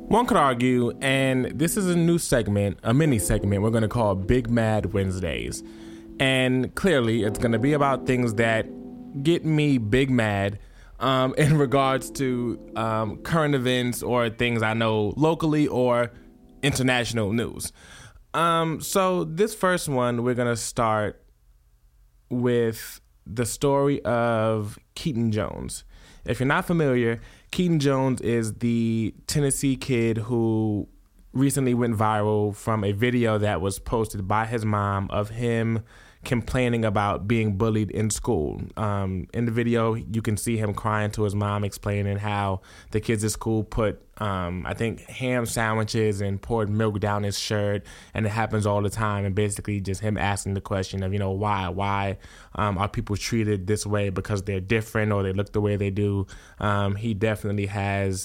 One could argue, and this is a new segment, a mini segment we're going to call Big Mad Wednesdays. And clearly, it's going to be about things that get me big mad in regards to current events or things I know locally or international news. So this first one, we're going to start with the story of Keaton Jones. If you're not familiar, Keaton Jones is the Tennessee kid who recently went viral from a video that was posted by his mom of him complaining about being bullied in school. In the video, you can see him crying to his mom, explaining how the kids at school put, I think, ham sandwiches and poured milk down his shirt, and it happens all the time. And basically just him asking the question of, why are people treated this way because they're different or they look the way they do. He definitely has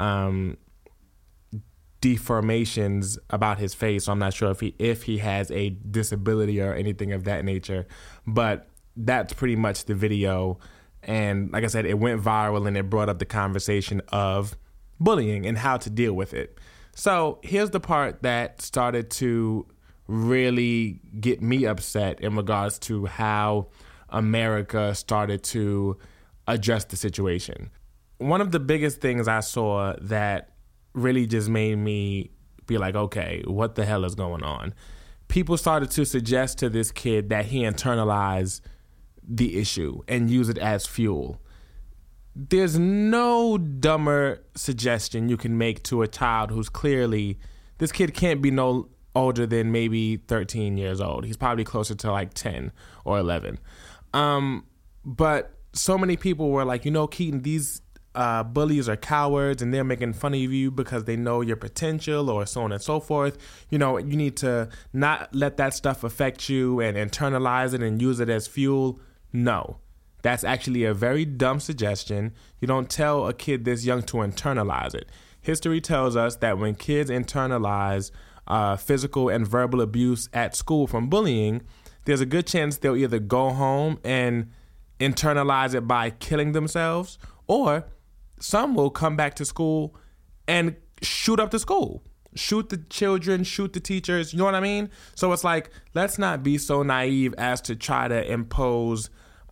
deformations about his face, so I'm not sure if he has a disability or anything of that nature, but that's pretty much the video. And like I said, it went viral and it brought up the conversation of bullying and how to deal with it. So here's the part that started to really get me upset in regards to how America started to address the situation. One of the biggest things I saw that really just made me be like, okay, what the hell is going on? People started to suggest to this kid that he internalize the issue and use it as fuel. There's no dumber suggestion you can make to a child who's clearly, this kid can't be no older than maybe 13 years old. He's probably closer to like 10 or 11. But so many people were like, Keaton, these bullies are cowards and they're making fun of you because they know your potential or so on and so forth. You need to not let that stuff affect you and internalize it and use it as fuel. No, that's actually a very dumb suggestion. You don't tell a kid this young to internalize it. History tells us that when kids internalize physical and verbal abuse at school from bullying, there's a good chance they'll either go home and internalize it by killing themselves, or some will come back to school and shoot up the school, shoot the children, shoot the teachers. You know what I mean? So it's like, let's not be so naive as to try to impose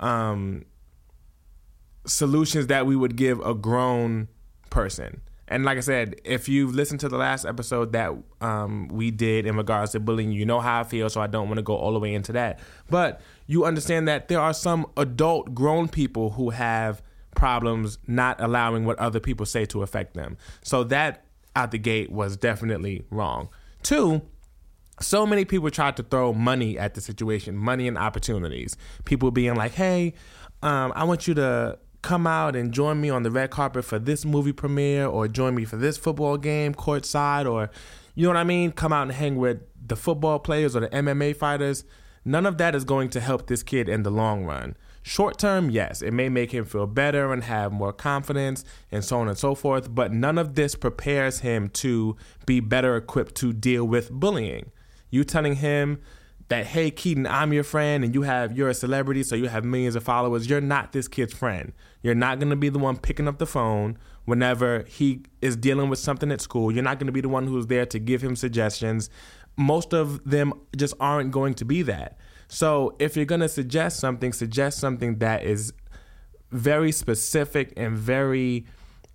solutions that we would give a grown person. And like I said, if you've listened to the last episode that we did in regards to bullying, you know how I feel, so I don't want to go all the way into that. But you understand that there are some adult grown people who have problems not allowing what other people say to affect them. So that out the gate was definitely wrong. 2, so many people tried to throw money at the situation, money and opportunities. People being like, hey, I want you to come out and join me on the red carpet for this movie premiere, or join me for this football game courtside, or you know what I mean? Come out and hang with the football players or the MMA fighters. None of that is going to help this kid in the long run. Short term, yes, it may make him feel better and have more confidence and so on and so forth, but none of this prepares him to be better equipped to deal with bullying. You telling him that, hey, Keaton, I'm your friend and you're a celebrity, so you have millions of followers. You're not this kid's friend. You're not going to be the one picking up the phone whenever he is dealing with something at school. You're not going to be the one who's there to give him suggestions. Most of them just aren't going to be that. So if you're going to suggest something that is very specific and very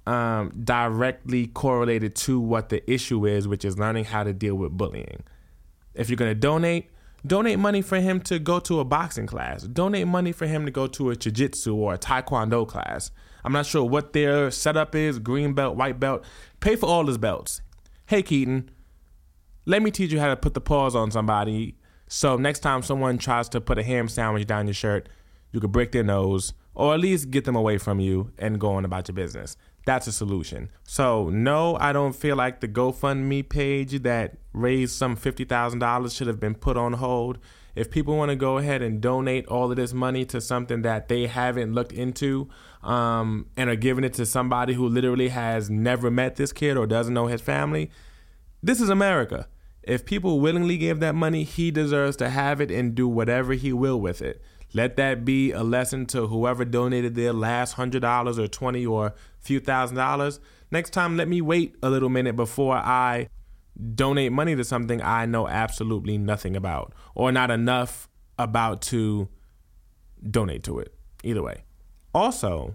directly correlated to what the issue is, which is learning how to deal with bullying. If you're going to donate money for him to go to a boxing class. Donate money for him to go to a jiu-jitsu or a taekwondo class. I'm not sure what their setup is, green belt, white belt. Pay for all his belts. Hey, Keaton, let me teach you how to put the paws on somebody, so next time someone tries to put a ham sandwich down your shirt, you could break their nose or at least get them away from you and go on about your business. That's a solution. So no, I don't feel like the GoFundMe page that raised some $50,000 should have been put on hold. If people want to go ahead and donate all of this money to something that they haven't looked into and are giving it to somebody who literally has never met this kid or doesn't know his family, this is America. If people willingly give that money, he deserves to have it and do whatever he will with it. Let that be a lesson to whoever donated their last $100 or $20 or a few $1,000s. next time let me wait a little minute before I donate money to something I know absolutely nothing about or not enough about to donate to it. Either way. Also,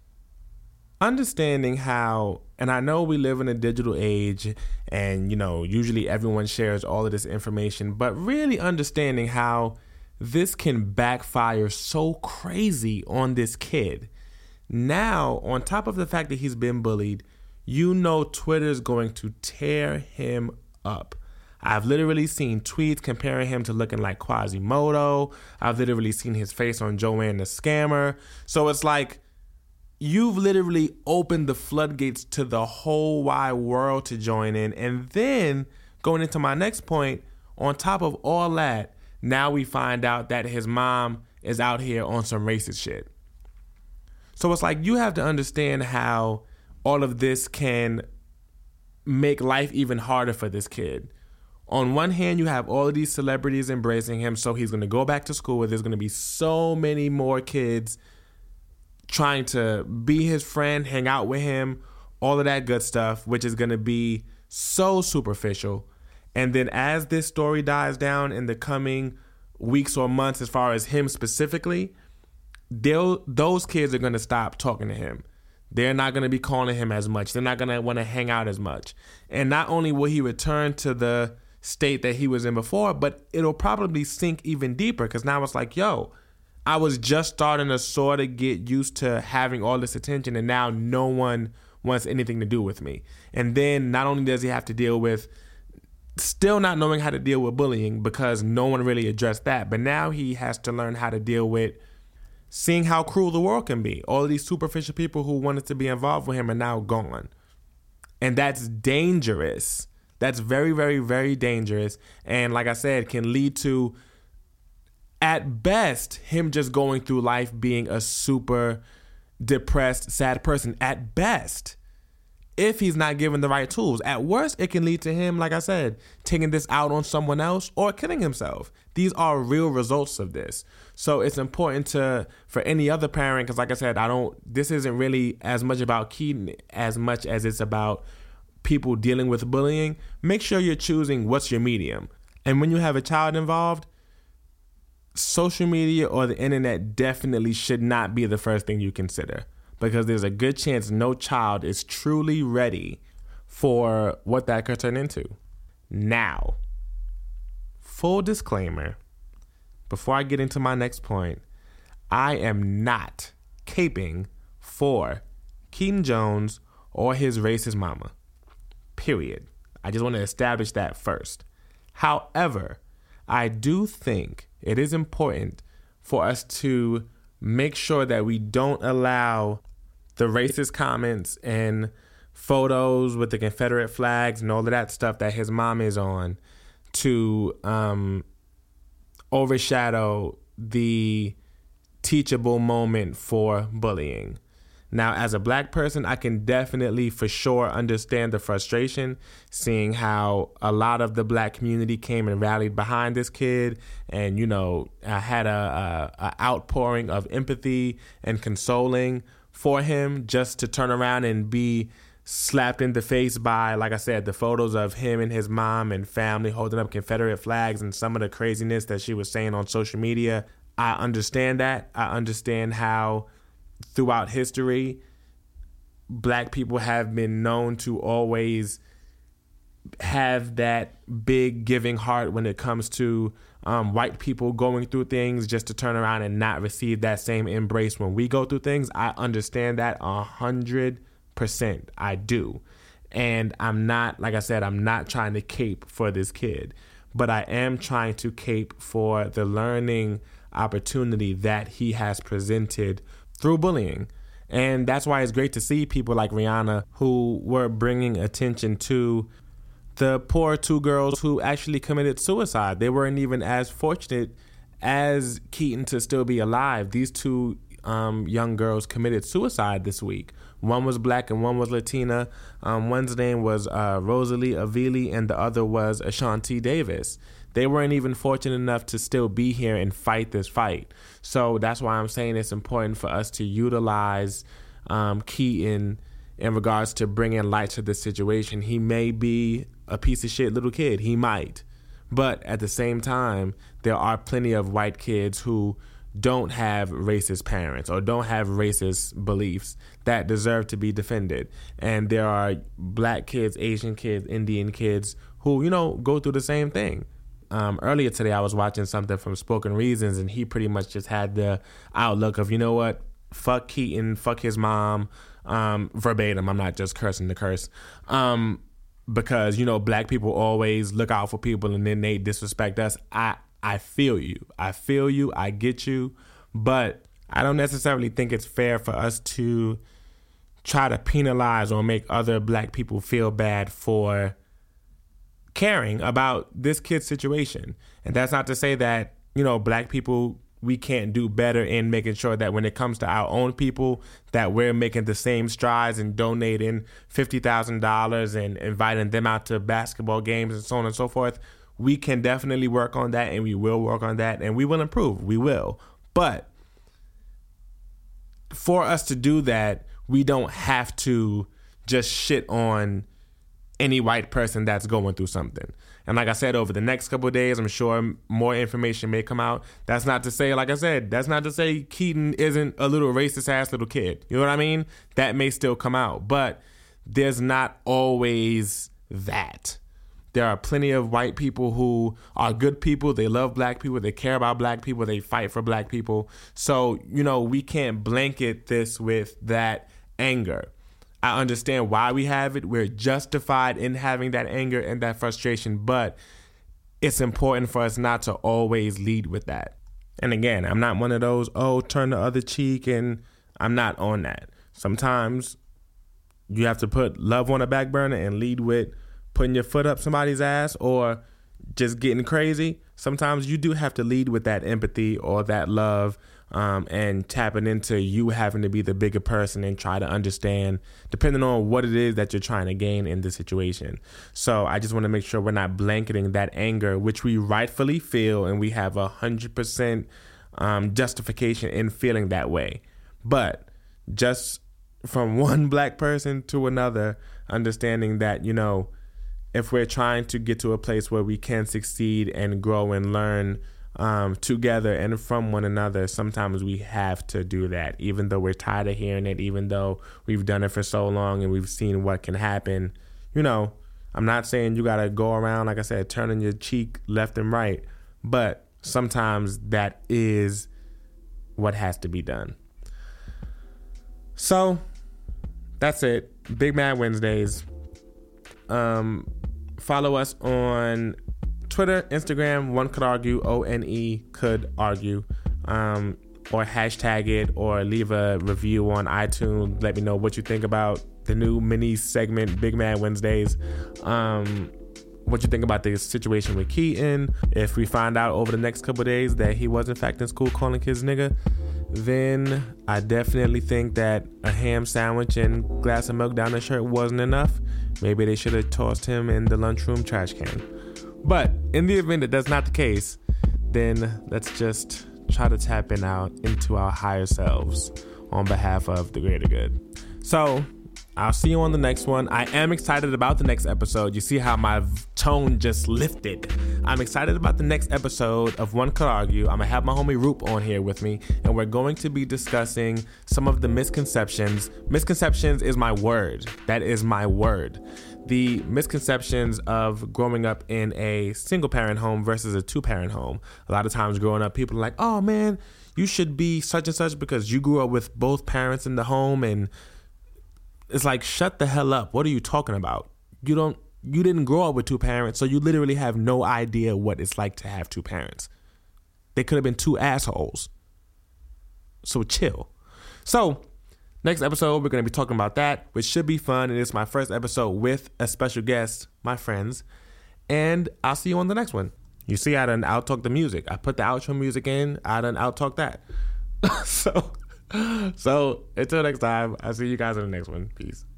understanding how, and I know we live in a digital age and, usually everyone shares all of this information, but really understanding how this can backfire so crazy on this kid. Now, on top of the fact that he's been bullied, Twitter's going to tear him up. I've literally seen tweets comparing him to looking like Quasimodo. I've literally seen his face on Joanne the Scammer. So it's like, you've literally opened the floodgates to the whole wide world to join in. And then, going into my next point, on top of all that, now we find out that his mom is out here on some racist shit. So it's like, you have to understand how all of this can make life even harder for this kid. On one hand, you have all of these celebrities embracing him, so he's going to go back to school where there's going to be so many more kids trying to be his friend, hang out with him, all of that good stuff, which is going to be so superficial. And then as this story dies down in the coming weeks or months, as far as him specifically, those kids are going to stop talking to him. They're not going to be calling him as much. They're not going to want to hang out as much. And not only will he return to the state that he was in before, but it'll probably sink even deeper, because now it's like, I was just starting to sort of get used to having all this attention, and now no one wants anything to do with me. And then not only does he have to deal with still not knowing how to deal with bullying, because no one really addressed that, but now he has to learn how to deal with seeing how cruel the world can be. All of these superficial people who wanted to be involved with him are now gone. And that's dangerous. That's very, very, very dangerous. And like I said, can lead to, at best, him just going through life being a super depressed, sad person. At best, if he's not given the right tools. At worst, it can lead to him, like I said, taking this out on someone else or killing himself. These are real results of this. So it's important for any other parent, because like I said, this isn't really as much about Keaton as much as it's about people dealing with bullying. Make sure you're choosing what's your medium. And when you have a child involved, social media or the internet definitely should not be the first thing you consider, because there's a good chance no child is truly ready for what that could turn into. Now, full disclaimer, before I get into my next point, I am not caping for Keaton Jones or his racist mama. Period. I just want to establish that first. However, I do think it is important for us to make sure that we don't allow the racist comments and photos with the Confederate flags and all of that stuff that his mom is on to overshadow the teachable moment for bullying. Now, as a black person, I can definitely for sure understand the frustration, seeing how a lot of the black community came and rallied behind this kid and, had a outpouring of empathy and consoling for him, just to turn around and be slapped in the face by, like I said, the photos of him and his mom and family holding up Confederate flags and some of the craziness that she was saying on social media. I understand that. I understand how throughout history, black people have been known to always have that big giving heart when it comes to white people going through things, just to turn around and not receive that same embrace when we go through things. I understand that 100%. I do. And I'm not, like I said, I'm not trying to cape for this kid, but I am trying to cape for the learning opportunity that he has presented through bullying. And that's why it's great to see people like Rihanna who were bringing attention to the poor two girls who actually committed suicide. They weren't even as fortunate as Keaton to still be alive. These two young girls committed suicide this week. One was black and one was Latina. One's name was Rosalie Avili and the other was Ashanti Davis. They weren't even fortunate enough to still be here and fight this fight. So that's why I'm saying it's important for us to utilize Keaton in regards to bringing light to this situation. He may be a piece of shit little kid. He might. But at the same time, there are plenty of white kids who don't have racist parents or don't have racist beliefs that deserve to be defended. And there are black kids, Asian kids, Indian kids who, go through the same thing. Earlier today, I was watching something from Spoken Reasons, and he pretty much just had the outlook of, fuck Keaton, fuck his mom, verbatim. I'm not just cursing the curse. Because, black people always look out for people and then they disrespect us. I feel you. I get you. But I don't necessarily think it's fair for us to try to penalize or make other black people feel bad for caring about this kid's situation. And that's not to say that, black people, we can't do better in making sure that when it comes to our own people, that we're making the same strides and donating $50,000 and inviting them out to basketball games and so on and so forth. We can definitely work on that, and we will work on that, and we will improve. We will. But for us to do that, we don't have to just shit on any white person that's going through something. And like I said, over the next couple of days, I'm sure more information may come out. That's not to say, like I said, that's not to say Keaton isn't a little racist ass little kid. You know what I mean? That may still come out, but there's not always that. There are plenty of white people who are good people. They love black people. They care about black people. They fight for black people. So, we can't blanket this with that anger. I understand why we have it. We're justified in having that anger and that frustration, but it's important for us not to always lead with that. And again, I'm not one of those, turn the other cheek, and I'm not on that. Sometimes you have to put love on a back burner and lead with putting your foot up somebody's ass or just getting crazy. Sometimes you do have to lead with that empathy or that love, and tapping into you having to be the bigger person and try to understand, depending on what it is that you're trying to gain in the situation. So I just want to make sure we're not blanketing that anger, which we rightfully feel, and we have 100% justification in feeling that way. But just from one black person to another, understanding that, if we're trying to get to a place where we can succeed and grow and learn together and from one another, sometimes we have to do that, even though we're tired of hearing it, even though we've done it for so long and we've seen what can happen. I'm not saying you got to go around, like I said, turning your cheek left and right, but sometimes that is what has to be done. So that's it. Big Mad Wednesdays. Follow us on Twitter, Instagram, One Could Argue, ONE Could Argue, or hashtag it, or leave a review on iTunes. Let me know what you think about the new mini segment, Big Mad Wednesdays. What you think about the situation with Keaton. If we find out over the next couple of days that he was in fact in school calling kids nigga, then I definitely think that a ham sandwich and glass of milk down his shirt wasn't enough. Maybe they should have tossed him in the lunchroom trash can. But in the event that that's not the case, then let's just try to tap into our higher selves on behalf of the greater good. So I'll see you on the next one. I am excited about the next episode. You see how my tone just lifted. I'm excited about the next episode of One Could Argue. I'm going to have my homie Roop on here with me, and we're going to be discussing some of the misconceptions. Misconceptions is my word. That is my word. The misconceptions of growing up in a single-parent home versus a two-parent home. A lot of times growing up, people are like, oh, man, you should be such and such because you grew up with both parents in the home, and it's like, shut the hell up. What are you talking about? You didn't grow up with two parents, so you literally have no idea what it's like to have two parents. They could have been two assholes. So chill. So next episode, we're going to be talking about that, which should be fun. And it's my first episode with a special guest, my friends. And I'll see you on the next one. You see, I done out-talk the music. I put the outro music in. I done out-talk that. So until next time, I'll see you guys in the next one. Peace.